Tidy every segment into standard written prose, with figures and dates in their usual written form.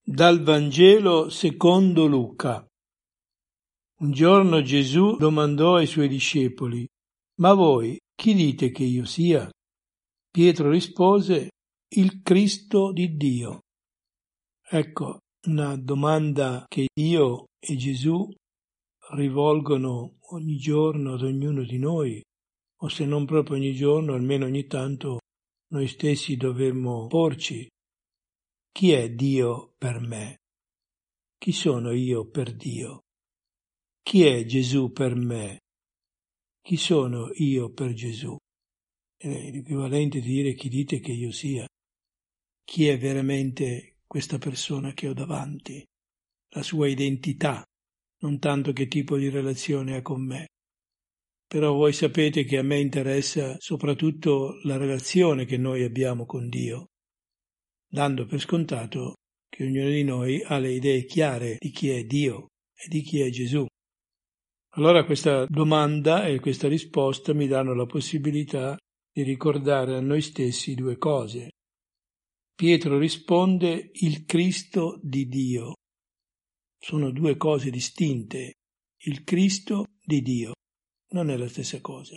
Dal Vangelo secondo Luca. Un giorno Gesù domandò ai suoi discepoli: «Ma voi chi dite che io sia?» Pietro rispose: «Il Cristo di Dio». Ecco una domanda che Dio e Gesù rivolgono ogni giorno ad ognuno di noi, o se non proprio ogni giorno, almeno ogni tanto noi stessi dovremmo porci. Chi è Dio per me? Chi sono io per Dio? Chi è Gesù per me? Chi sono io per Gesù? È l'equivalente di dire chi dite che io sia. Chi è veramente questa persona che ho davanti? La sua identità, non tanto che tipo di relazione ha con me. Però voi sapete che a me interessa soprattutto la relazione che noi abbiamo con Dio, dando per scontato che ognuno di noi ha le idee chiare di chi è Dio e di chi è Gesù. Allora questa domanda e questa risposta mi danno la possibilità di ricordare a noi stessi due cose. Pietro risponde: il Cristo di Dio. Sono due cose distinte. Il Cristo di Dio non è la stessa cosa.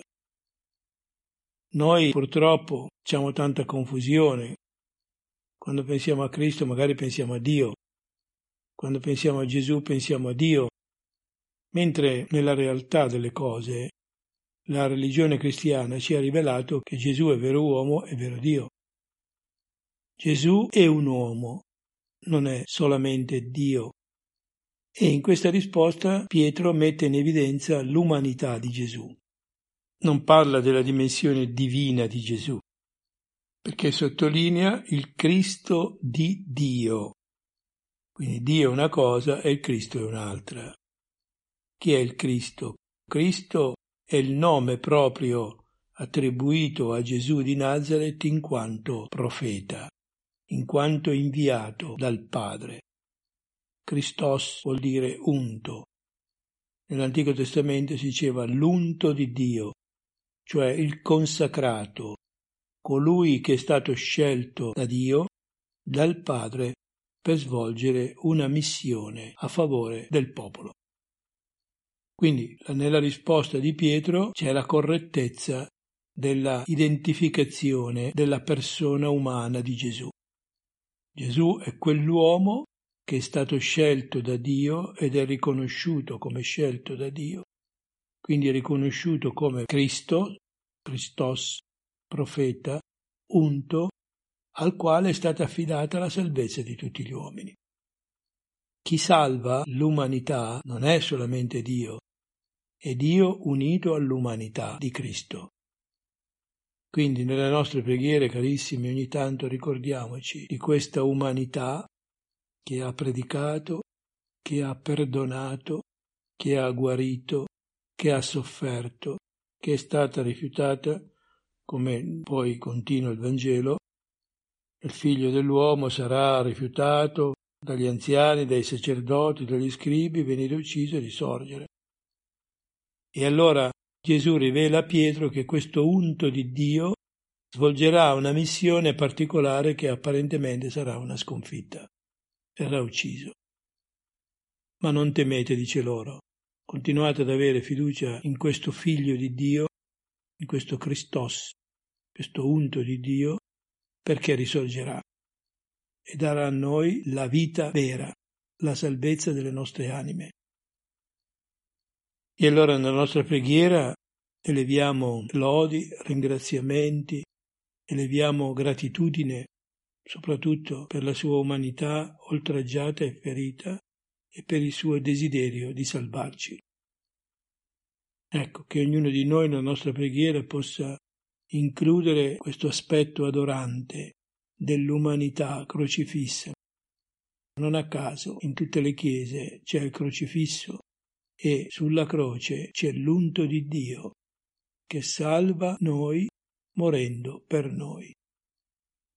Noi purtroppo facciamo tanta confusione. Quando pensiamo a Cristo magari pensiamo a Dio. Quando pensiamo a Gesù pensiamo a Dio. Mentre nella realtà delle cose la religione cristiana ci ha rivelato che Gesù è vero uomo e vero Dio. Gesù è un uomo, non è solamente Dio. E in questa risposta Pietro mette in evidenza l'umanità di Gesù. Non parla della dimensione divina di Gesù, perché sottolinea il Cristo di Dio. Quindi Dio è una cosa e il Cristo è un'altra. Chi è il Cristo? Cristo è il nome proprio attribuito a Gesù di Nazaret in quanto profeta, in quanto inviato dal Padre. Christos vuol dire unto. Nell'Antico Testamento si diceva l'unto di Dio, cioè il consacrato, colui che è stato scelto da Dio, dal Padre, per svolgere una missione a favore del popolo. Quindi nella risposta di Pietro c'è la correttezza della identificazione della persona umana di Gesù. Gesù è quell'uomo che è stato scelto da Dio ed è riconosciuto come scelto da Dio, quindi è riconosciuto come Cristo, Christos, profeta, unto, al quale è stata affidata la salvezza di tutti gli uomini. Chi salva l'umanità non è solamente Dio, è Dio unito all'umanità di Cristo. Quindi nelle nostre preghiere, carissimi, ogni tanto ricordiamoci di questa umanità che ha predicato, che ha perdonato, che ha guarito, che ha sofferto, che è stata rifiutata, come poi continua il Vangelo. Il figlio dell'uomo sarà rifiutato dagli anziani, dai sacerdoti, dagli scribi, venire ucciso e risorgere. E allora Gesù rivela a Pietro che questo unto di Dio svolgerà una missione particolare che apparentemente sarà una sconfitta. Verrà ucciso. Ma non temete, dice loro, continuate ad avere fiducia in questo figlio di Dio, in questo Christos, questo unto di Dio, perché risorgerà e darà a noi la vita vera, la salvezza delle nostre anime. E allora nella nostra preghiera eleviamo lodi, ringraziamenti, eleviamo gratitudine, soprattutto per la sua umanità oltraggiata e ferita e per il suo desiderio di salvarci. Ecco, che ognuno di noi nella nostra preghiera possa includere questo aspetto adorante dell'umanità crocifissa. Non a caso in tutte le chiese c'è il crocifisso e sulla croce c'è l'unto di Dio che salva noi morendo per noi.